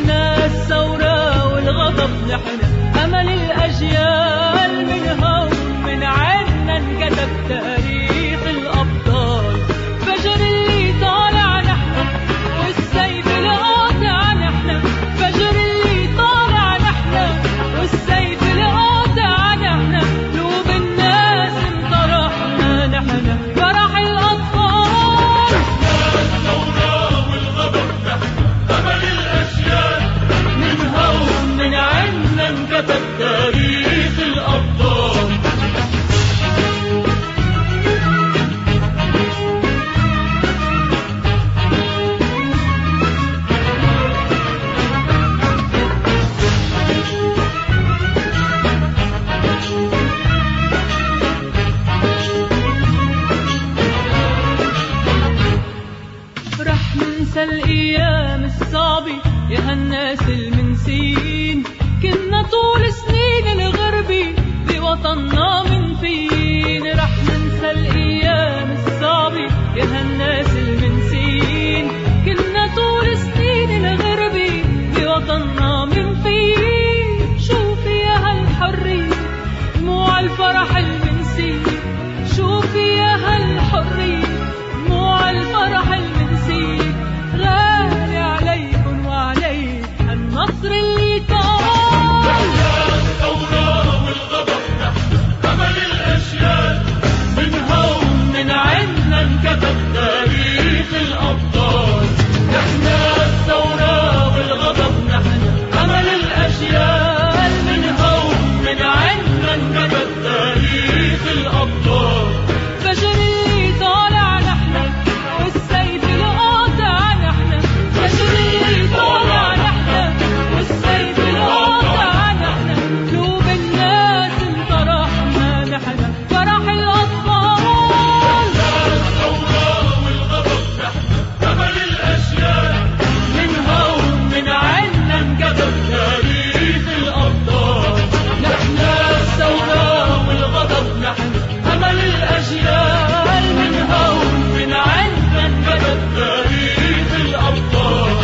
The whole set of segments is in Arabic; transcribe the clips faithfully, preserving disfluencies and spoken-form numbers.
نحنا الثورة والغضب، نحنا أمل الأجيال، من هون من عنا انكتب تاريخ الأبطال. فجر اللي طالع نحنا والسيف القاطع، نحنا فجر اللي طالع نحنا والسيف القاطع، نحنا قلوب الناس انطرحنا، نحنا فرح الأطفال. الثورة والغضب، نحنا أمل الأجيال، من هون من عنا انكتب تاريخ الأبطال. رح ننسى الأيام الصعبة يا هالناس المنسين، كنا طول سنين الغربة بوطننا من فين. رح ننسى الأيام الصعبة يا هالناس المنسين، كنا طول سنين الغربة بوطننا من فين. شوفي يا هالحرية دموع الفرح المنسين، شوفي يا هالحرية دموع الفرح المنسين. غالي عليكن وعلي النصر اللي طال. الثورة والغضب، نحنا أمل الأجيال، من هون من عنا انكتب تاريخ الأبطال. نحنا الثورة والغضب، نحنا أمل الأجيال، من هون من عنا انكتب تاريخ الأبطال. فجر اللي طالع نحنا والسيف القاطع، نحنا فجر اللي طالع نحنا والسيف القاطع، نحنا قلوب الناس انطرحنا، نحنا فرح الأطفال. الثورة والغضب، نحنا أمل الأجيال، من هون من عنا انكتب تاريخ الأبطال. نحنا الثورة والغضب، نحنا أمل الأجيال، من هون من عنا انكتب تاريخ الأبطال.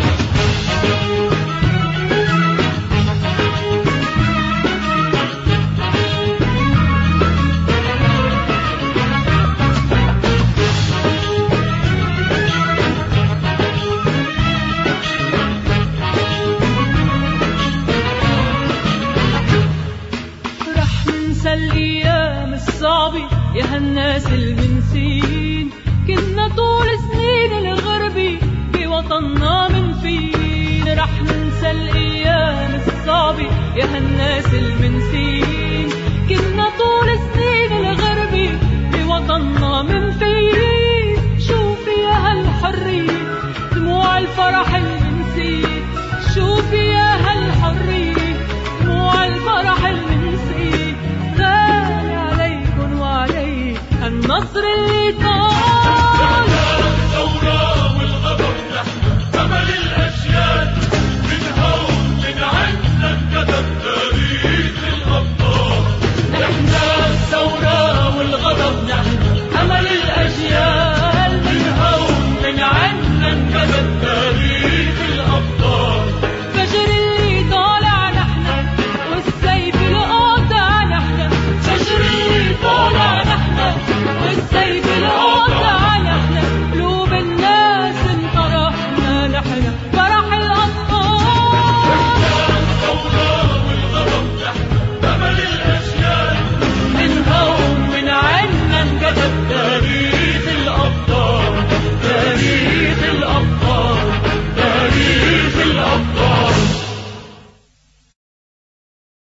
رح ننسى الأيام الصعبة يا هالناس المنسين، كنا طول سنين الغربة بوطننا من فين. رح ننسى الأيام الصعبة يا هالناس المنسين، كنا طول سنين الغربة بوطننا من فين. شوفي يا هالحرية دموع الفرح المنسين، شوفي يا هالحرية دموع الفرح المنسين. غالي عليكن وعلي النصر اللي طال.